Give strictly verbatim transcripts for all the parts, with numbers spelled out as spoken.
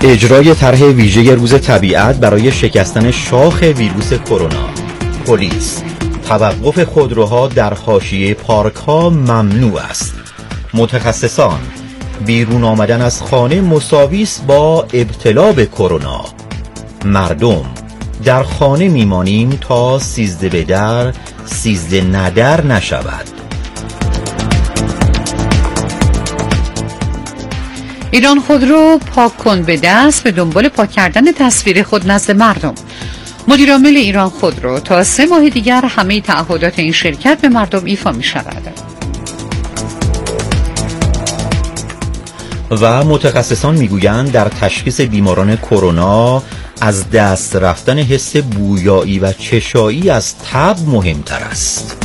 اجرای طرح ویژه روز طبیعت برای شکستن شاخ ویروس کرونا. پلیس: توقف خودروها در حاشیه پارک‌ها ممنوع است. متخصصان: بیرون آمدن از خانه مساوی است با ابتلا به کرونا. مردم: در خانه میمانیم تا سیزده به در سیزده ندر نشود. ایران خودرو پاک کن به دست به دنبال پاک کردن تصویر خود نزد مردم. مدیر عامل ایران خودرو: تا سه ماه دیگر همه تعهدات این شرکت به مردم ایفا می شود. و متخصصان میگویند در تشخیص بیماران کرونا از دست رفتن حس بویایی و چشایی از تب مهمتر است.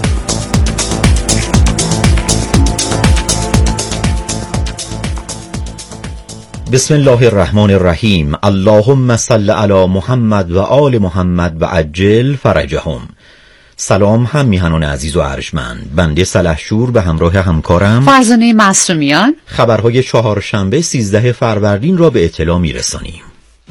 بسم الله الرحمن الرحیم. اللهم صل علی محمد و آل محمد و عجل فرجهم. سلام هم میهنان عزیز و ارجمند. بنده سلحشور به همراه همکارم فرزانه معصومیان خبرهای چهارشنبه سیزده فروردین را به اطلاع میرسانیم.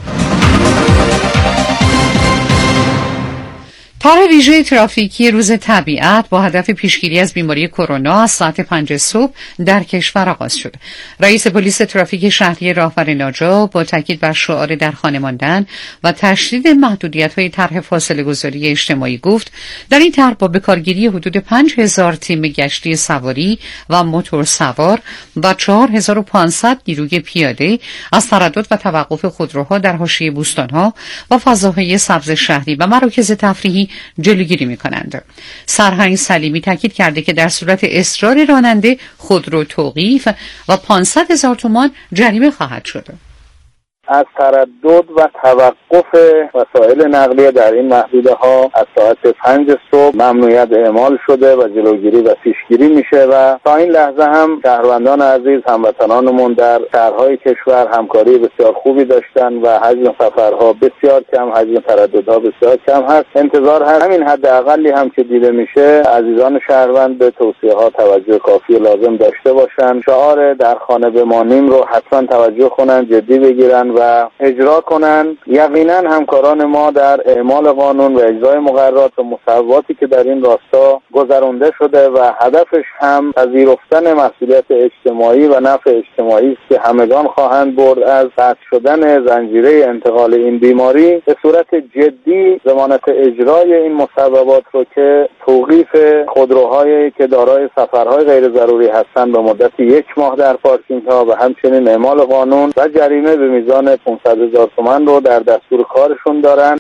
طرح ویژه ترافیکی روز طبیعت با هدف پیشگیری از بیماری کرونا از ساعت پنج صبح در کشور آغاز شد. رئیس پلیس ترافیک شهری راهور ناجا با تاکید بر شعار در خانه ماندن و تشدید محدودیت‌های طرح فاصله گذاری اجتماعی گفت در این طرح با بکارگیری حدود پنج هزار تیم گشتی سواری و موتور سوار و چهار هزار و پانصد نیروی پیاده از تردد و توقف خودروها در حاشیه بوستان‌ها و فضاهای سبز شهری و مراکز تفریحی جلوگیری می‌کنند. سرهنگ سلیمی تاکید کرده که در صورت اصرار راننده خودرو توقیف و پانصد هزار تومان جریمه خواهد شد. از تردد و توقف وسایل نقلیه در این محدوده ها از ساعت پنج صبح ممنوعیت اعمال شده و جلوگیری و پیشگیری میشه و تا این لحظه هم شهروندان عزیز هموطنانمون در شهرهای کشور همکاری بسیار خوبی داشتن و حجم سفرها بسیار کم، حجم ترددها بسیار کم هست. انتظار هست همین حداقلی هم که دیده میشه عزیزان شهروند به توصیه ها توجه کافی لازم داشته باشن. شعار در خانه بمانیم رو حتما توجه کنن، جدی بگیرن و اجرا کنن. یقینا همکاران ما در اعمال قانون و اجرای مقررات و مصوباتی که در این راستا گذرانده شده و هدفش هم پذیرفتن مسئولیت اجتماعی و نفع اجتماعی است که همگان خواهند برد از قطع شدن زنجیره انتقال این بیماری به صورت جدی ضمانت اجرای این مصوبات رو که توقیف خودروهایی که دارای سفرهای غیر ضروری هستند به مدت یک ماه در پارکینگ ها و همچنین اعمال قانون و جریمه به میزان پانصد هزار تومان رو در دستور کارشون دارن.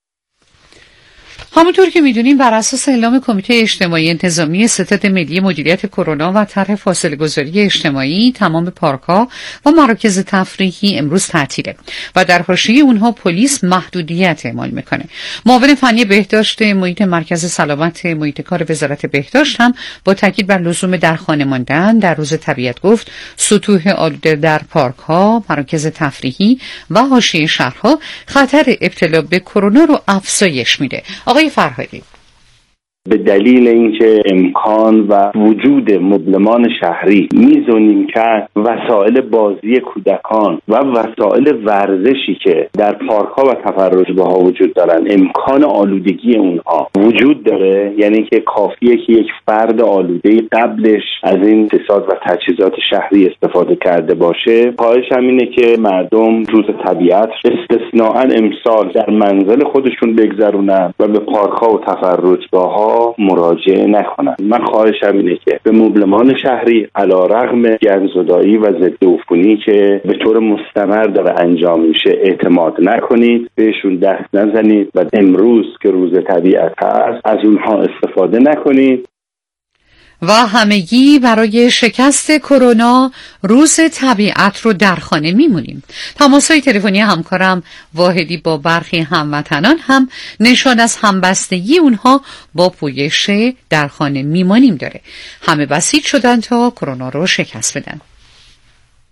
همونطور که میدونیم بر اساس اعلام کمیته اجتماعی انتظامی ستاد ملی مدیریت کرونا و طرح فاصله گذاری اجتماعی تمام پارک‌ها و مراکز تفریحی امروز تعطیله و در حاشیه اونها پلیس محدودیت اعمال میکنه. معاون فنی بهداشت محیط مرکز سلامت محیط کار وزارت بهداشت هم با تاکید بر لزوم در خانه ماندن در روز طبیعت گفت سطوح آلوده در پارک‌ها، مراکز تفریحی و حاشیه شهرها خطر ابتلا به کرونا رو افزایش میده. آقای فرهادی: به دلیل اینکه امکان و وجود مبلمان شهری، میز و نیمکت، وسایل بازی کودکان و وسایل ورزشی که در پارک‌ها و تفرجگاه‌ها وجود دارن امکان آلودگی اونها وجود داره، یعنی که کافیه که یک فرد آلوده قبلش از این فساد و تجهیزات شهری استفاده کرده باشه. خواهشم اینه که مردم روز طبیعت استثناءً امسال در منزل خودشون بگذرونن و به پارک‌ها و تفرجگاه‌ها مراجعه نکنند. من خواهشم اینه که به مبلمان شهری علیرغم گندزدایی و ضد عفونی که به طور مستمر داره انجام میشه اعتماد نکنید، بهشون دست نزنید و امروز که روز طبیعت هست از اونها استفاده نکنید. و همگی برای شکست کرونا روز طبیعت رو در خانه میمونیم. تماس‌های تلفنی همکارم واحدی با برخی هموطنان هم نشان از همبستگی اونها با پویش در خانه میمانیم داره. همه بسیج شدن تا کرونا رو شکست بدن.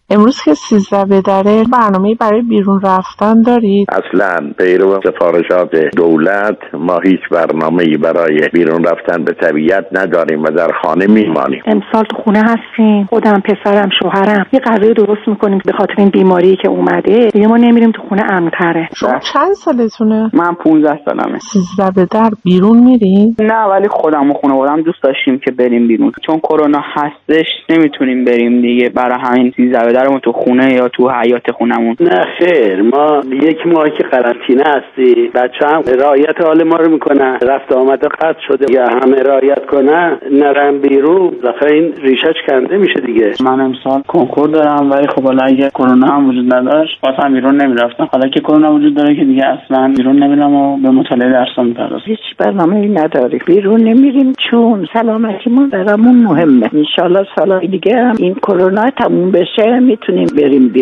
امروز که سیزده به دره برنامه‌ای برای بیرون رفتن دارید؟ اصلا پیرو سفارشات دولت ما هیچ برنامه‌ای برای بیرون رفتن به طبیعت نداریم و در خانه میمانیم. امسال تو خونه هستیم، خودم، پسرم، شوهرم یه غذای درست میکنیم به خاطر این بیماری که اومده. دیگه ما نمیریم تو خونه، امن‌تره. شما چند سالتونه؟ من پانزده سالمه. سیزده به در بیرون میرین؟ نه، ولی خودم و خانواده‌ام دوست داشتیم که بریم بیرون، چون کرونا هستش نمیتونیم بریم دیگه. برای همین سیزده به درمون تو خونه یا تو حیاط خونمون. نه خیر، ما یک ماه که قرنطینه هستی، بچه‌ام رعایت حال ما رو میکنن، رفت آمد قطع شده، یا همه رعایت کنن نرم بیرون، ظاهرا این ریشش کنده میشه دیگه. من امسال کنکور دارم، ولی خب حالا اگه کرونا هم وجود نداشت واسه بیرون نمیرفتم. حالا که کرونا وجود داره که دیگه اصلا بیرون نمیرم و به مطالعه درسام میپردازم. هیچ برنامه‌ای نداریم، بیرون نمیریم چون سلامتیمون برامون مهمه. ان شاءالله سالای دیگه هم این کرونا تموم بشه میتونیم بریم بیرون.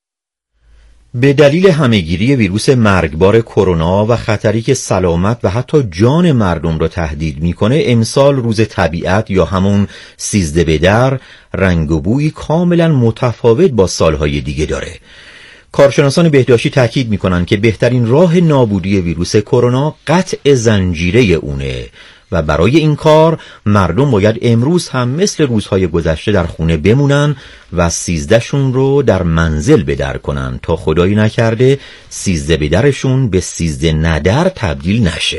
به دلیل همهگیری ویروس مرگبار کرونا و خطری که سلامت و حتی جان مردم را تهدید میکنه، امسال روز طبیعت یا همون سیزده به در رنگ و بویی کاملا متفاوت با سالهای دیگه داره. کارشناسان بهداشتی تاکید میکنن که بهترین راه نابودی ویروس کرونا قطع زنجیره اونه و برای این کار مردم باید امروز هم مثل روزهای گذشته در خونه بمونن و سیزده شون رو در منزل بدر کنن تا خدایی نکرده سیزده بدرشون به سیزده ندر تبدیل نشه.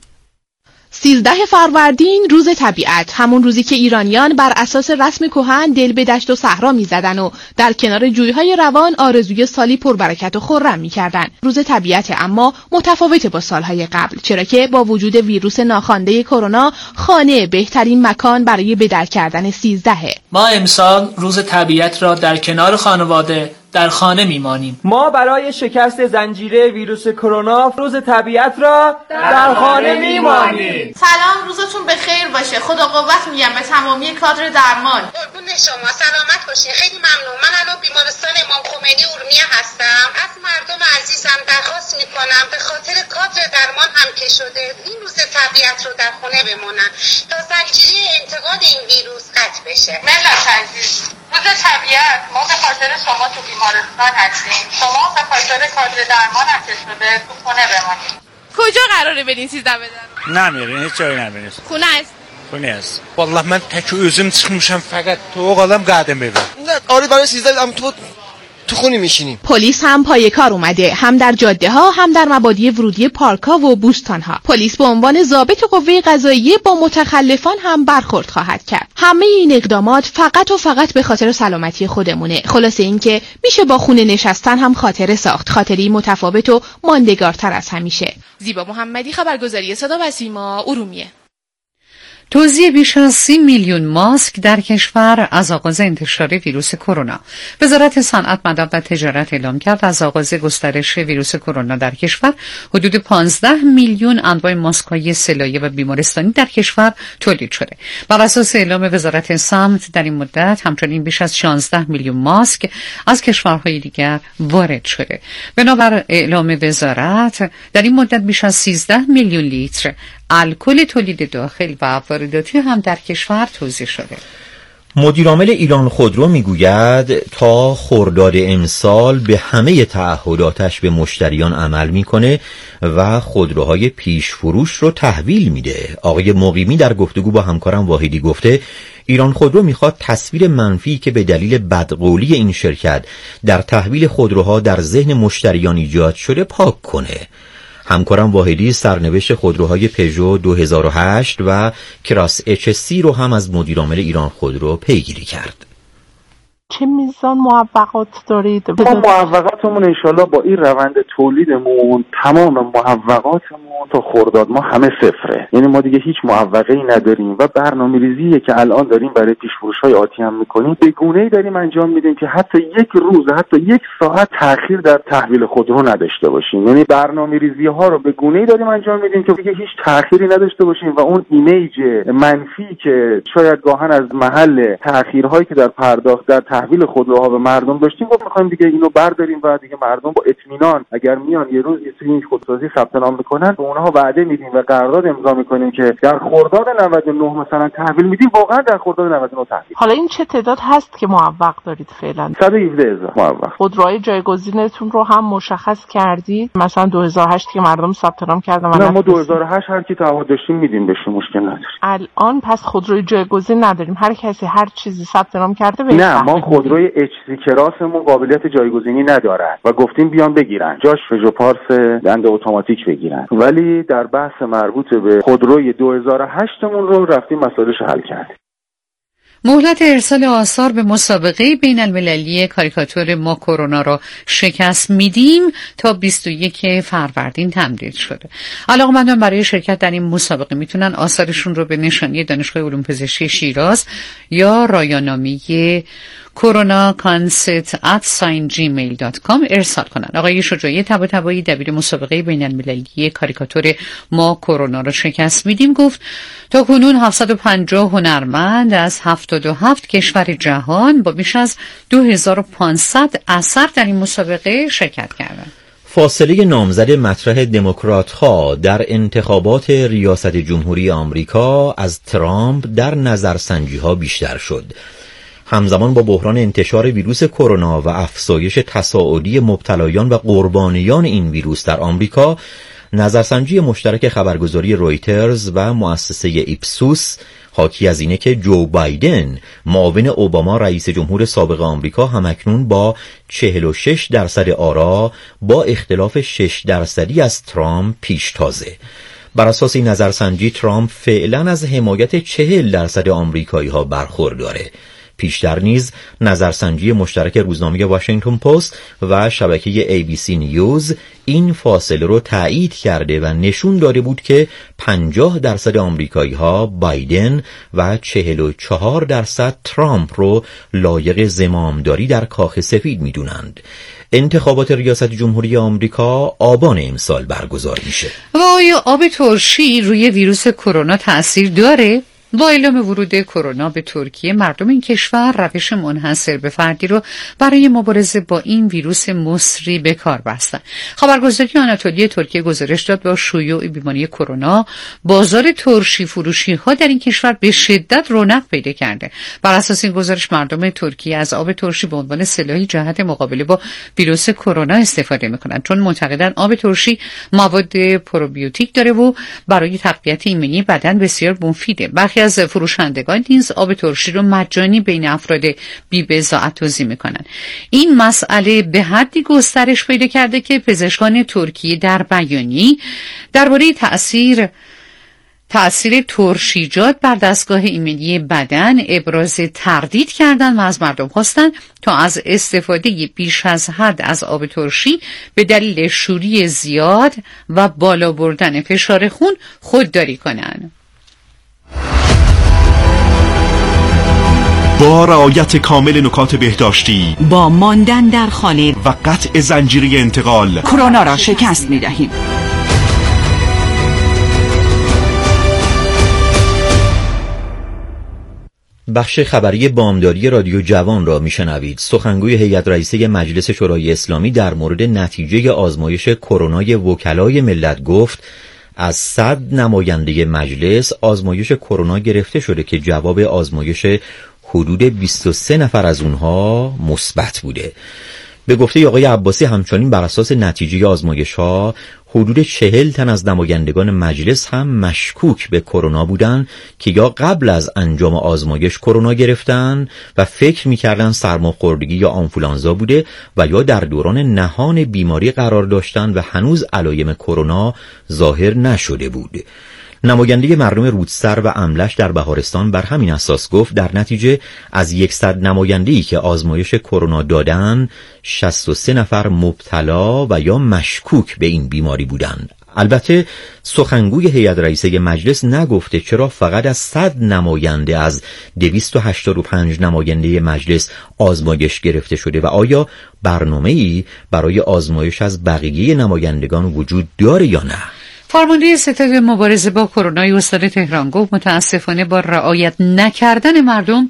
سیزده فروردین روز طبیعت، همون روزی که ایرانیان بر اساس رسم کهن دل به دشت و صحرا می‌زدن و در کنار جوی‌های روان آرزوی سالی پربرکت و خرم می‌کردن. روز طبیعت اما متفاوت با سالهای قبل، چرا که با وجود ویروس ناخوانده کرونا خانه بهترین مکان برای بدر کردن سیزدهه. ما امسال روز طبیعت را در کنار خانواده در خانه میمانیم. ما برای شکست زنجیره ویروس کرونا روز طبیعت را در خانه میمانیم. سلام، روزتون بخیر باشه. خدا قوت میگم به تمامی کادر درمان. قربون شما، سلامت باشین. خیلی ممنون. من الان بیمارستان امام خمینی ارومیه هستم. از مردم عزیزم درخواست میکنم به خاطر کادر درمان هم که شده این روز طبیعت رو در خونه بمونن تا زنجیره انتقال این ویروس قطع بشه. ملت عزیز، روز طبیعت ما به خاطر شما تو بیمارستان هستیم. شما به خاطر کادر درمان هم که شده تو خونه بمانید. کجا قراره برین سیزده بدر؟ نمیرین، هیچ جایی نمیرین. خونه است. خونه است. والله من تک özüm çıxmışam faqat to'q adam qadim evə. آره برای سیزده ام تو تو خونه میشینیم. پلیس هم پای کار اومده، هم در جاده ها هم در مبادی ورودی پارک ها و بوستان ها. پلیس به عنوان ضابط قوه قضاییه با متخلفان هم برخورد خواهد کرد. همه این اقدامات فقط و فقط به خاطر سلامتی خودمونه. خلاصه این که میشه با خونه نشستن هم خاطره ساخت، خاطری متفاوت و ماندگارتر از همیشه. زیبا محمدی، خبرگزاری صدا و سیما، ارومیه. توزیع بیش از سی میلیون ماسک در کشور از آغاز انتشار ویروس کرونا. وزارت صنعت، مدافع و تجارت اعلام کرد از آغاز گسترش ویروس کرونا در کشور حدود پانزده میلیون انواع ماسک‌های سلایه و بیمارستانی در کشور تولید شده. بر اساس اعلام وزارت صنعت در این مدت همچنین بیش از شانزده میلیون ماسک از کشورهای دیگر وارد شده. بنابر اعلام وزارت در این مدت بیش از سیزده میلیون لیتر الکل تولید داخل و وارداتی هم در کشور توزیع شده. مدیرعامل ایران خودرو میگوید تا خرداد امسال به همه تعهداتش به مشتریان عمل میکنه و خودروهای پیش فروش رو تحویل میده. آقای مقیمی در گفتگو با همکارم واحدی گفته ایران خودرو میخواد تصویر منفی که به دلیل بدقولی این شرکت در تحویل خودروها در ذهن مشتریان ایجاد شده پاک کنه. همکارم واحدی سرنوشت خودروهای پژو دو هزار و هشت و کراس اچ سی رو هم از مدیرعامل ایران خودرو پیگیری کرد. چه میزان موفقات دارید؟ ما موفقاتمون انشالله با این روند تولیدمون تمام موفقاتمون تا خرداد ما همه صفره، یعنی ما دیگه هیچ موفقی نداریم و برنامه‌ریزی که الان داریم برای پیش‌فروش‌های آتی هم می‌کنیم به گونه‌ای داریم انجام میدیم که حتی یک روز حتی یک ساعت تأخیر در تحویل خودرو نداشته باشیم. یعنی برنامه‌ریزی‌ها رو به گونه‌ای داریم انجام میدیم که دیگه هیچ تأخیری نداشته باشیم و اون ایمیج منفی که شاید گاهن از محل تأخیرهایی که در پرداخت در تحویل خودروها به مردم داشتیم، گفت می‌خوایم دیگه اینو برداریم و دیگه مردم با اطمینان اگر میان یه روز یه سری خودسازی ثبت نام میکنن به اونها وعده میدیم و قرارداد امضا میکنیم که در خرداد نود و نه مثلا تحویل میدیم، واقعا در خرداد نود و نه تحویل. حالا این چه تعداد هست که معوق دارید فعلا؟ صد و هفده هزار معوق. خودروهای جایگزینتون رو هم مشخص کردید؟ مثلا دو هزار و هشت که مردم ثبت نام کردن؟ نه ما دو هزار و هشت هر کی تعهد داشتیم میدیم بهش، مشکل نداره. الان پس خودروی جایگزین نداریم، هر کسی هر چیزی ثبت نام کرده بهش. نه ما خودروی اچ سی کراسمون قابلیت جایگزینی نداره و گفتیم بیان بگیرن، جاش پژو پارس دنده اتوماتیک بگیرن، ولی در بحث مربوط به خودروی دو هزار و هشت مون رو رفتیم مسائلش حل کردیم. مهلت ارسال آثار به مسابقه بین المللی کاریکاتور ما کرونا را شکست میدیم تا بیست و یک فروردین تمدید شده. علاقه‌مندان برای شرکت در این مسابقه میتونن آثارشون رو به نشانی دانشگاه علوم پزشکی شیراز یا رایانامه کرونا کانسرت ات ساین جیمیل دات کام ارسال کنن. آقای شجاعی طباطبایی دبیر مسابقه بین المللی کاریکاتور ما کرونا را شکست میدیم گفت تا کنون هفتصد و پنجاه هنرمند از هفتاد و هفت کشور جهان با بیش از دو هزار و پانصد اثر در این مسابقه شرکت کردند. فاصله نامزد مطرح دموکرات‌ها در انتخابات ریاست جمهوری آمریکا از ترامپ در نظرسنجی‌ها بیشتر شد. همزمان با بحران انتشار ویروس کرونا و افزایش تصاعدی مبتلایان و قربانیان این ویروس در آمریکا، نظرسنجی مشترک خبرگزاری رویترز و مؤسسه ایپسوس حاکی از اینه که جو بایدن معاون اوباما رئیس جمهور سابق آمریکا همکنون با چهل و شش درصد آرا با اختلاف شش درصدی از ترامپ پیشتازه. بر اساس این نظرسنجی ترامپ فعلا از حمایت چهل درصد آمریکایی ها برخورداره. پیشتر نیز نظرسنجی مشترک روزنامه واشنگتن پست و شبکه ای بی سی نیوز این فاصله رو تایید کرده و نشون داده بود که پنجاه درصد آمریکایی ها بایدن و چهل و چهار درصد ترامپ رو لایق زمامداری در کاخ سفید میدونند. انتخابات ریاست جمهوری آمریکا آبان امسال برگزار میشه. و آیا آب ترشی روی ویروس کرونا تأثیر داره؟ با اعلام ورود کرونا به ترکیه، مردم این کشور روش منحصر به فردی رو برای مبارزه با این ویروس مصری به کار بستن. خبرگزاری آناتولی ترکیه گزارش داد با شیوع بیماری کرونا، بازار ترشی فروشی ها در این کشور به شدت رونق پیدا کرده. بر اساس این گزارش مردم ترکیه از آب ترشی به عنوان سلاحی جهت مقابله با ویروس کرونا استفاده میکنن، چون معتقدن آب ترشی مواد پروبیوتیک داره و برای تقویت ایمنی بدن بسیار مفیده. برخی از فروشندگان نیز آب ترشی رو مجانی بین افراد بی‌بضاعت توزیع میکنن. این مسئله به حدی گسترش پیدا کرده که پزشکان ترکیه در بیانیه‌ای درباره تأثیر تأثیر ترشیجات بر دستگاه ایمنی بدن ابراز تردید کردند و از مردم خواستند تا از استفاده بیش از حد از آب ترشی به دلیل شوری زیاد و بالا بردن فشار خون خودداری کنند. با رعایت کامل نکات بهداشتی، با ماندن در خانه و قطع زنجیره انتقال، کرونا را شکست می‌دهیم. بخش خبری بامداری رادیو جوان را میشنوید. سخنگوی هیئت رئیسه مجلس شورای اسلامی در مورد نتیجه آزمایش کرونای وکلای ملت گفت از صد نماینده مجلس آزمایش کرونا گرفته شده که جواب آزمایش حدود بیست و سه نفر از اونها مثبت بوده. به گفته آقای عباسی همچنین بر اساس نتیجه آزمایش ها حدود چهل تن از نمایندگان مجلس هم مشکوک به کرونا بودن که یا قبل از انجام آزمایش کرونا گرفتن و فکر می‌کردن سرماخوردگی یا آنفولانزا بوده و یا در دوران نهان بیماری قرار داشتن و هنوز علایم کرونا ظاهر نشده بود. نماینده مردم رودسر و املش در بهارستان بر همین اساس گفت در نتیجه از صد نماینده‌ای که آزمایش کرونا دادن شصت و سه نفر مبتلا و یا مشکوک به این بیماری بودند. البته سخنگوی هیئت رئیسه مجلس نگفته چرا فقط از صد نماینده از دویست و هشتاد و پنج نماینده مجلس آزمایش گرفته شده و آیا برنامه‌ای برای آزمایش از بقیه نمایندگان وجود داره یا نه. فرمانده ستاد مبارزه با کرونا استان تهران گفت متاسفانه با رعایت نکردن مردم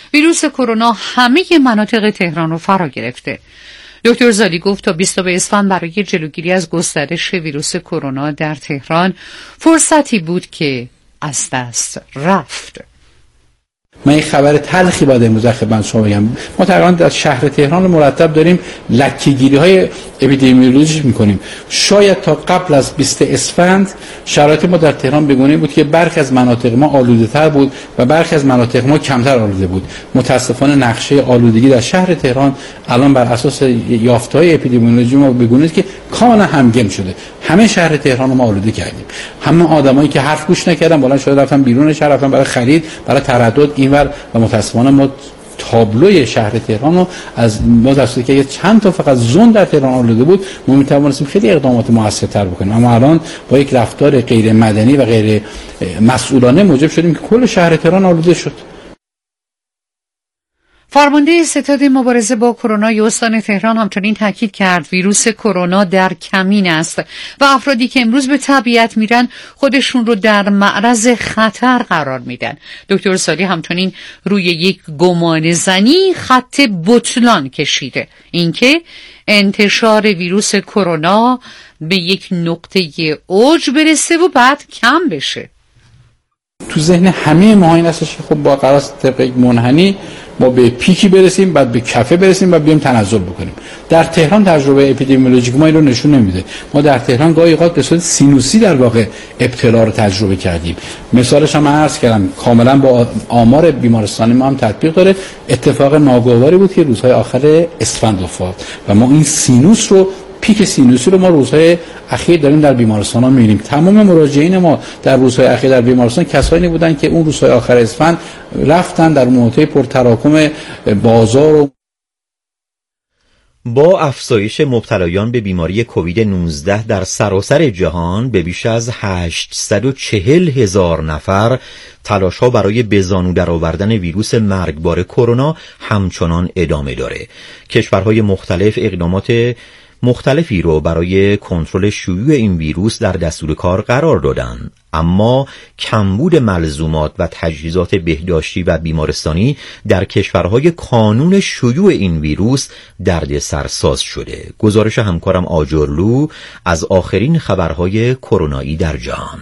ویروس کرونا همه مناطق تهران رو فرا گرفته. دکتر زالی گفت تا بیستم اسفند برای جلوگیری از گسترش ویروس کرونا در تهران فرصتی بود که از دست رفت. من این خبر تلخی باید امروز خدمت شما بگم. ما تقریبا در شهر تهران مرتب داریم لکه‌گیری های اپیدمیولوژیک میکنیم. شاید تا قبل از بیستم اسفند شرایط ما در تهران بگونه بود که برخی از مناطق ما آلوده تر بود و برخی از مناطق ما کمتر آلوده بود. متاسفانه نقشه آلودگی در شهر تهران الان بر اساس یافته‌های اپیدمیولوژی ما بگونه که کاملا همگام شده. همه شهر تهران رو ما آلوده کردیم. همه آدمایی که حرف گوش نکردن بالا شده رفتن بیرون شهر، رفتن برای خرید، برای تردد اینور و متاسفانه ما تابلوی شهر تهران رو از ما دسته که چند تا فقط زون در تهران آلوده بود ما میتوانستیم خیلی اقدامات موثرتر بکنیم، اما الان با یک رفتار غیر مدنی و غیر مسئولانه موجب شدیم که کل شهر تهران آلوده شد. فرمانده ستاد مبارزه با کرونا استان تهران همچنین تاکید کرد ویروس کرونا در کمین است و افرادی که امروز به طبیعت میرن خودشون رو در معرض خطر قرار میدن. دکتر سالی همچنین روی یک گمان زنی خط بطلان کشیده، اینکه انتشار ویروس کرونا به یک نقطه اوج برسه و بعد کم بشه. تو ذهن همه ما این هستش که خب با قرار طبق یک منحنی ما به پیکی برسیم، بعد به کفه برسیم و بیایم تنزل بکنیم. در تهران تجربه اپیدمیولوژیک ما این رو نشون نمیده. ما در تهران گاهی اوقات به صورت سینوسی در واقع ابتلا رو تجربه کردیم. مثالش هم عرض کردم کاملا با آمار بیمارستانی ما هم تطبیق داره. اتفاق ناگواری بود که روزهای آخر اسفند افتاد و ما این سینوس رو پیک سینوسی رو ما روزهای اخیر داریم در بیمارستان ها می‌بینیم. تمام مراجعین ما در روزهای اخیر در بیمارستان کسانی بودن که اون روزهای آخر اسفند رفتن در مناطق پرتراکم بازار و با افزایش مبتلایان به بیماری کووید نوزده در سراسر جهان به بیش از هشتصد و چهل هزار نفر، تلاش‌ها برای به زانو درآوردن ویروس مرگبار کرونا همچنان ادامه داره. کشورهای مختلف اقدامات مختلفی رو برای کنترل شیوع این ویروس در دستور کار قرار دادن، اما کمبود ملزومات و تجهیزات بهداشتی و بیمارستانی در کشورهای کانون شیوع این ویروس دردسرساز شده. گزارش همکارم آجرلو از آخرین خبرهای کرونایی در جهان.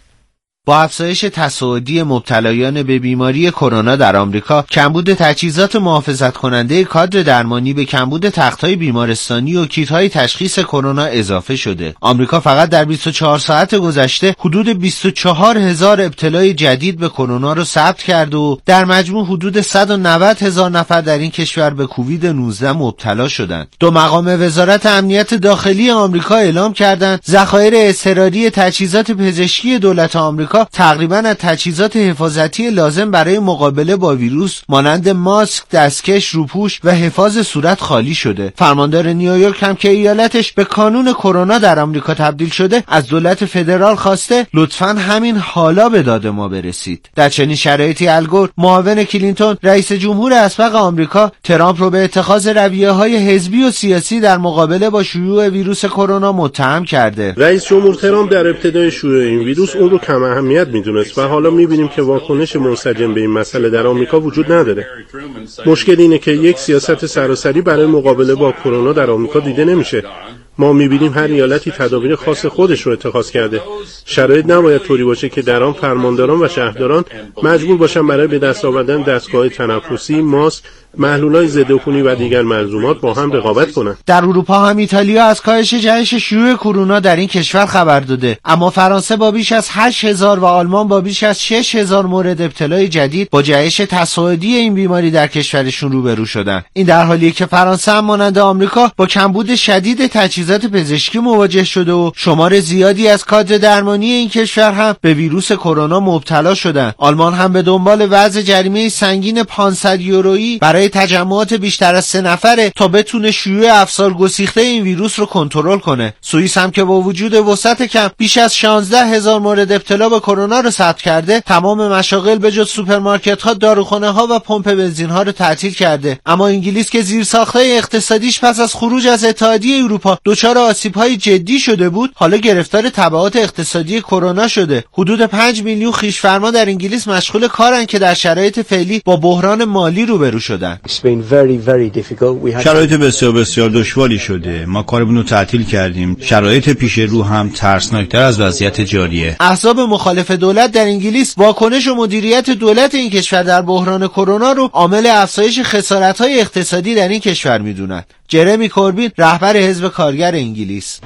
با افزایش تصاعدی مبتلایان به بیماری کرونا در آمریکا، کمبود تجهیزات محافظت کننده کادر درمانی به کمبود تخت‌های بیمارستانی و کیت‌های تشخیص کرونا اضافه شده. آمریکا فقط در بیست و چهار ساعت گذشته حدود بیست و چهار هزار ابتلای جدید به کرونا را ثبت کرد و در مجموع حدود صد و نود هزار نفر در این کشور به کووید نوزده مبتلا شدند. دو مقام وزارت امنیت داخلی آمریکا اعلام کردند ذخایر اضطراری تجهیزات پزشکی دولت آمریکا تقریباً از تجهیزات حفاظتی لازم برای مقابله با ویروس مانند ماسک، دستکش، روپوش و حفاظ صورت خالی شده. فرماندار نیویورک هم که ایالتش به کانون کرونا در آمریکا تبدیل شده، از دولت فدرال خواسته لطفاً همین حالا به داد ما برسید. در چنین شرایطی الگور، معاون کلینتون، رئیس جمهور اسبق آمریکا، ترامپ رو به اتخاذ رویه‌های حزبی و سیاسی در مقابله با شیوع ویروس کرونا متهم کرده. رئیس جمهور ترامپ در ابتدای شیوع این ویروس اون رو کم اهمیت میدونست و حالا میبینیم که واکنش منسجم به این مسئله در آمریکا وجود نداره. مشکل اینه که یک سیاست سراسری برای مقابله با کرونا در آمریکا دیده نمیشه. ما میبینیم هر ایالتی تدابیر خاص خودش رو اتخاذ کرده. شرایط نباید طوری باشه که در آن فرمانداران و شهرداران مجبور باشن برای به دست آوردن دستگاه تنفسی، ماسک، محلولای ضد عفونی و دیگر ملزومات با هم رقابت کنند. در اروپا هم ایتالیا از کاهش جهش شیوع کرونا در این کشور خبر داده، اما فرانسه با بیش از هشت هزار و آلمان با بیش از شش هزار مورد ابتلای جدید با جهش تصاعدی این بیماری در کشورشون روبرو شدن. این در حالیه که فرانسه هم مانند آمریکا با کمبود شدید تجهیزات پزشکی مواجه شده و شمار زیادی از کادر درمانی این کشور هم به ویروس کرونا مبتلا شدن. آلمان هم به دنبال وضع جریمه سنگین پانصد یورویی برای تجمعات بیشتر از سه نفره تا بتونه شیوع افسار گسیخته این ویروس رو کنترل کنه. سوئیس هم که با وجود وسعت کم بیش از شانزده هزار مورد ابتلا به کرونا رو ثبت کرده، تمام مشاغل به جز سوپرمارکت ها، داروخانه ها و پمپ بنزین ها رو تعطیل کرده. اما انگلیس که زیرساخت‌های اقتصادیش پس از خروج از اتحادیه اروپا دچار دچار آسیب‌های جدی شده بود حالا گرفتار تبعات اقتصادی کرونا شده. حدود پنج میلیون خویشفرما در انگلیس مشغول کارن که در شرایط فعلی با بحران مالی روبرو شدن. شرایط بسیار بسیار دشواری شده. ما کارمون رو تعطیل کردیم. شرایط پیش رو هم ترسناکتر از وضعیت جاریه. احزاب مخالف دولت در انگلیس واکنش و مدیریت دولت این کشور در بحران کرونا رو عامل افزایش خسارت‌های اقتصادی در این کشور می‌دونند. جرمی کوربین رهبر حزب کارگر انگلیس: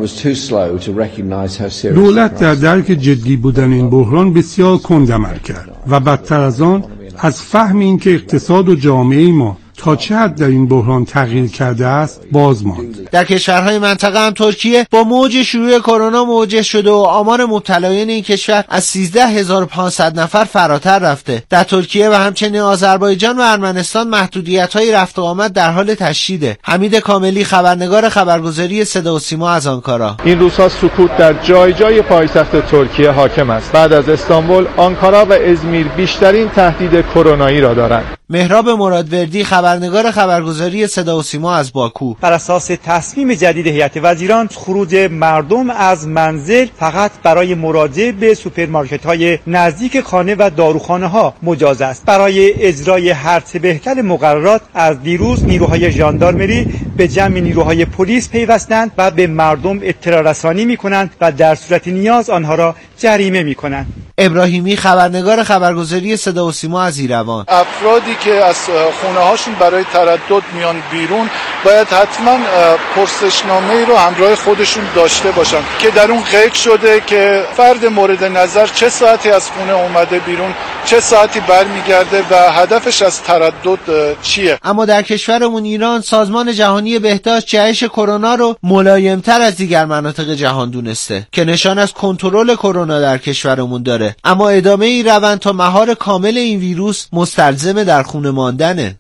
دولت در درک جدی بودن این بحران بسیار کند عمل کرد و بدتر از آن از فهم اینکه اقتصاد و جامعه ما تا چه حد در این بحران تغییر کرده است باز ماند. در کشورهای منطقه هم ترکیه با موج شیوع کرونا مواجه شده و آمار مبتلایان این کشور از سیزده هزار و پانصد نفر فراتر رفته. در ترکیه و همچنین آذربایجان و ارمنستان محدودیت‌های رفت و آمد در حال تشدیده. حمید کاملی، خبرنگار خبرگزاری صدا و سیما از آنکارا: این روزها سکوت در جای جای پایتخت ترکیه حاکم است. بعد از استانبول، آنکارا و ازمیر بیشترین تهدید کرونایی را دارند. مهراب مرادوردی، خبرنگار خبرگزاری صدا و سیما از باکو: بر اساس تصمیم جدید هیئت وزیران، خروج مردم از منزل فقط برای مراجعه به سوپرمارکت‌های نزدیک خانه و داروخانه‌ها مجاز است. برای اجرای هرچه بهتر مقررات از دیروز نیروهای ژاندارمری به جمع نیروهای پلیس پیوستند و به مردم اطلاع رسانی می‌کنند و در صورت نیاز آنها را جریمه می‌کنند. ابراهیمی، خبرنگار خبرگزاری صدا و سیما از ایروان: افرادی که از خونه هاشون برای تردد میان بیرون باید حتما پرسشنامه‌ای رو همراه خودشون داشته باشن که در اون قید شده که فرد مورد نظر چه ساعتی از خونه اومده بیرون، چه ساعتی برمیگرده و هدفش از تردد چیه. اما در کشورمون ایران، سازمان جهانی بهداشت جهش کرونا رو ملایم‌تر از دیگر مناطق جهان دونسته که نشان از کنترل کرونا در کشورمون داره. اما ادامه این روند تا مهار کامل این ویروس مستلزم در خونه ماندنه.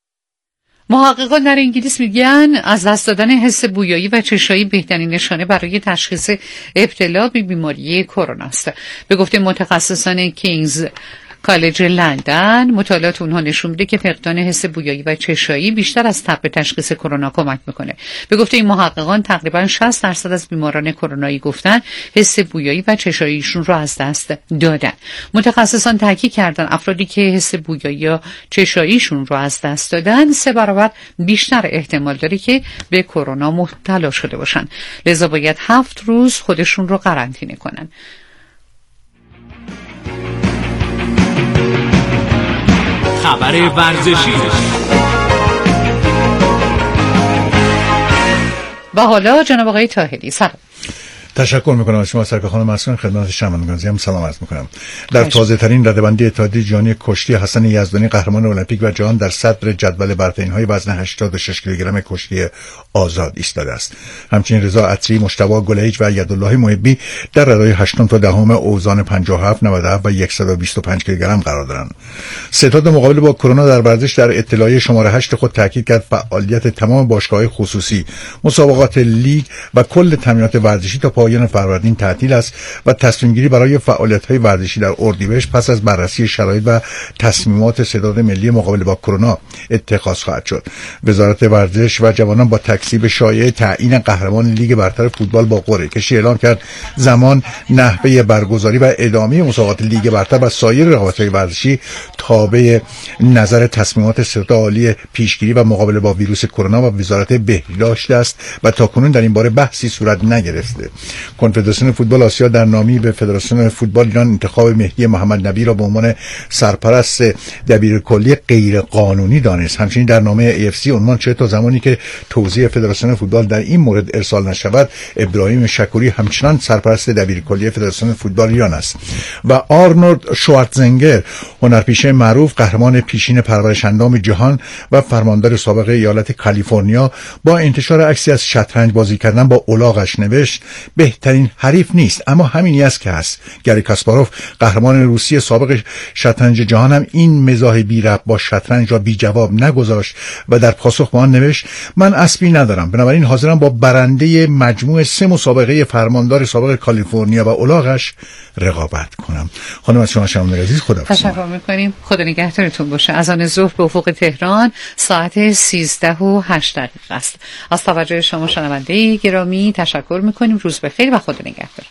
محققان در انگلیس میگن از دست دادن حس بویایی و چشایی بهترین نشانه برای تشخیص ابتلا به بیماری کرونا است. به گفته متخصصان کینگز کالج لندن، مطالعات اونها نشون میده که فقدان حس بویایی و چشایی بیشتر از تب به تشخیص کرونا کمک میکنه. به گفته این محققان تقریبا شصت درصد از بیماران کرونایی گفتن حس بویایی و چشاییشون رو از دست دادن. متخصصان تاکید کردن افرادی که حس بویایی یا چشاییشون رو از دست دادن سه برابر بیشتر احتمال داره که به کرونا مبتلا شده باشن. لذا باید هفت روز خودشون رو قرنطینه کنن. خبر ورزشی. و حالا جناب آقای طاهری، سلام. تشکر میکنم از شما سرکار خانم مسئول، خدمت شنوندگان عزیزم سلام عرض میکنم. در تازه ترین رده‌بندی اتحادیه جهانی کشتی، حسن یزدانی قهرمان المپیک و جهان در صدر جدول برترین‌های وزن هشتاد و شش کیلوگرم کشتی آزاد ایستاده است. همچنین رضا عطری، مجتبی گلهیچ و یدالله محبی در رده‌های هشتم تا دهم اوزان پنجاه و هفت، نود و هفت و صد و بیست و پنج کیلوگرم قرار دارند. ستاد مقابله با کرونا در ورزش در اطلاعیه شماره هشت خود تاکید کرد فعالیت تمام باشگاه‌های خصوصی، مسابقات لیگ و کل تمرینات ورزشی تا پایان فروردین تعطیل است و تصمیم گیری برای فعالیت‌های ورزشی در اردیبهشت پس از بررسی شرایط و تصمیمات ستاد ملی مقابله با کرونا اتخاذ خواهد شد. وزارت ورزش و جوانان با تکذیب شایعه تعیین قهرمان لیگ برتر فوتبال با قرعه کشی اعلام کرد زمان، نحوه برگزاری و ادامه مسابقات لیگ برتر و سایر رقابت‌های ورزشی تابع نظر تصمیمات ستاد عالی پیشگیری و مقابله با ویروس کرونا و وزارت بهداشت است و تاکنون در این باره بحثی صورت نگرفته. کنفدراسیون فوتبال آسیا در نامی به فدراسیون فوتبال ایران انتخاب مهدی محمد نبی را به عنوان سرپرست دبیرکلی غیر قانونی دانست. همچنین در نامه ای اف سی عنوان شد تا زمانی که توضیح فدراسیون فوتبال در این مورد ارسال نشود، ابراهیم شکوری همچنان سرپرست دبیرکلی فدراسیون فوتبال ایران است. و آرنولد شوارتزنگر، هنرپیشه معروف، قهرمان پیشین پرورش اندام جهان و فرماندار سابق ایالت کالیفرنیا، با انتشار عکسی از شطرنج بازی کردن با الاغش نوشت: به بهترین حریف نیست، اما همینی است که هست. گری کاسپاروف قهرمان روسی سابق شطرنج جهان هم این مزاح بی ربط با شطرنج را بی جواب نگذاشت و در پاسخ به آن نوشت: من اسبی ندارم، بنابراین حاضرم با برنده مجموع سه مسابقه فرماندار سابق کالیفرنیا و الاغش رقابت کنم. خانم از شما شنوندگان عزیز خداحافظ. تشکر می‌کنیم. خدا نگهدارتون باشه. از آن ظهر به افق تهران ساعت سیزده و هشت دقیقه است. از توجه شما شنونده گرامی تشکر می‌کنیم. روز بخیر و خدا نگهدار.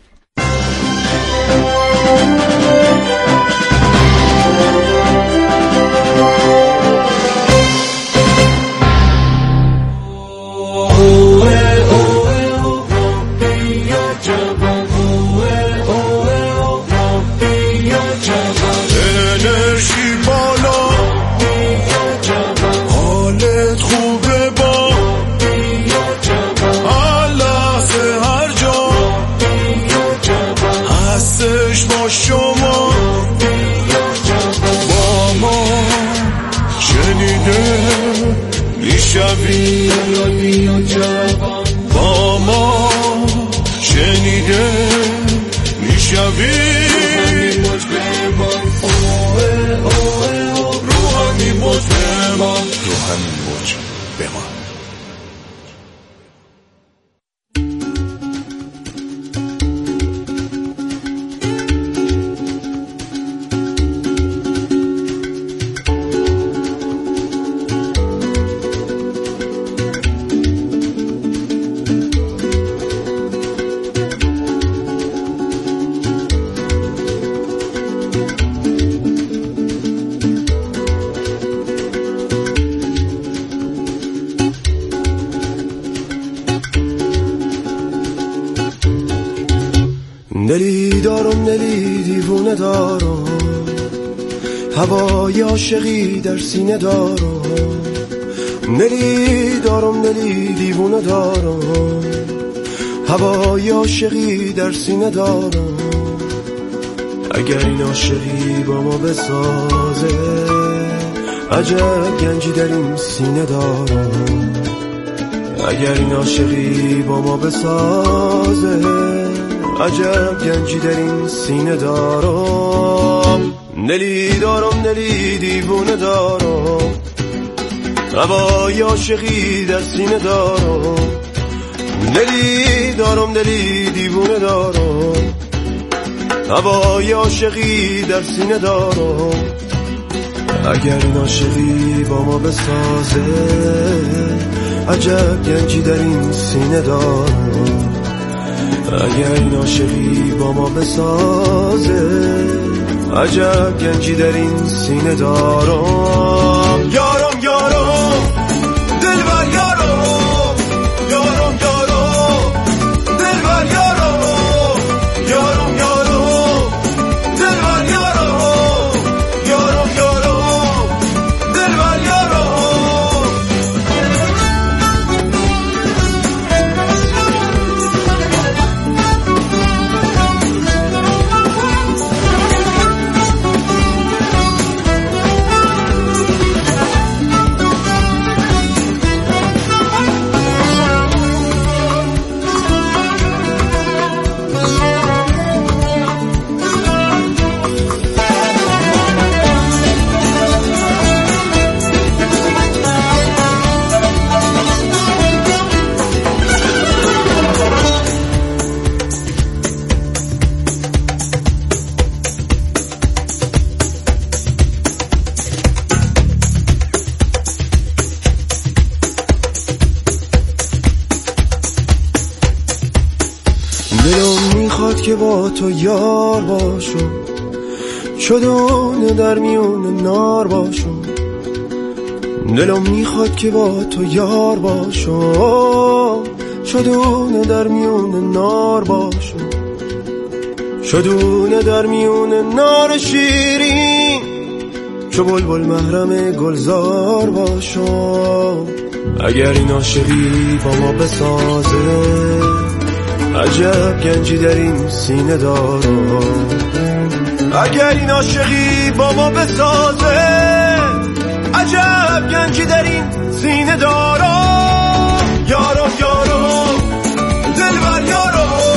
با ما شنیده میشوی رو همین موج بمان رو همین موج بمان. دلی دارم دلی دیوونه دارم، هوای عاشقی در سینه دارم. دلی دارم دلی دیوونه دارم، هوای عاشقی در سینه دارم. اگر این عاشقی با ما بسازه، عجب گنجی در این سینه دارم. اگر این عاشقی با ما بسازه، عجب گنجی در این سینه دارم. دلی دارم دلی دیوونه دارم، هوای عاشقی در سینه دارم. دلی دارم دلی دیوونه دارم، هوای عاشقی در سینه دارم. اگر این عاشقی با ما بسازه، عجب گنجی در این سینه دارم. اگر این عاشقی با ما بسازه، عجب گنجی در این سینه دارم. یارم یارم دلبر یارم، یارم یارم دلبر یارم، یارم یارم دلبر یارم، یارم یارم دلبر یارم. دلم میخواد که با تو یار باشم، چدونه در میون نار باشم. دلم میخواد که با تو یار باشم، چدونه در میون نار باشم. چدونه در میون نار شیرین، چو بلبل محرم گلزار باشم. اگر این عاشقی با ما بسازه، عجب گنجی در این سینه دارم. اگر این عاشقی با ما بسازه، عجب گنجی در این سینه دارم. یارم یارم دلبر یارم،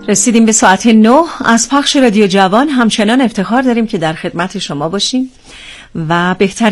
رسیدیم به ساعت نه از پخش رادیو جوان. همچنان افتخار داریم که در خدمت شما باشیم و بهتر